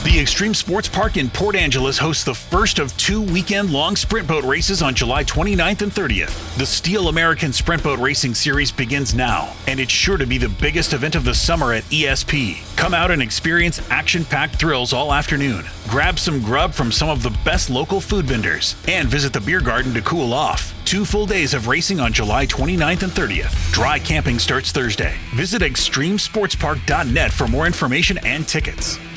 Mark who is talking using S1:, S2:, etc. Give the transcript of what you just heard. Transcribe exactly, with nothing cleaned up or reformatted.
S1: The Extreme Sports Park in Port Angeles hosts the first of two weekend-long sprint boat races on July twenty-ninth and thirtieth. The Steel American Sprint Boat Racing Series begins now, and it's sure to be the biggest event of the summer at E S P. Come out and experience action-packed thrills all afternoon. Grab some grub from some of the best local food vendors, and visit the beer garden to cool off. Two full days of racing on July twenty-ninth and thirtieth. Dry camping starts Thursday. Visit extreme sports park dot net for more information and tickets.